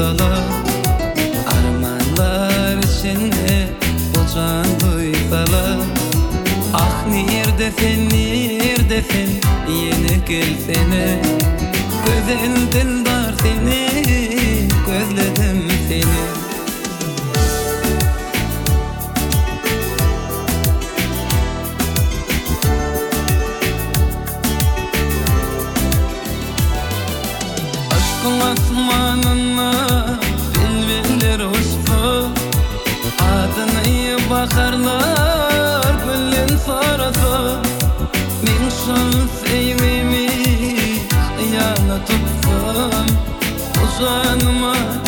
dala. Armanlar içinde bu can duydala. Ah nirdefen yeni gel seni. Güzel dildar seni, gözledim seni. Aşkın asmanına bilbiller uçtu. Adını bakarlar gülün sarası. Men şans eylemi yana tuttum. O canıma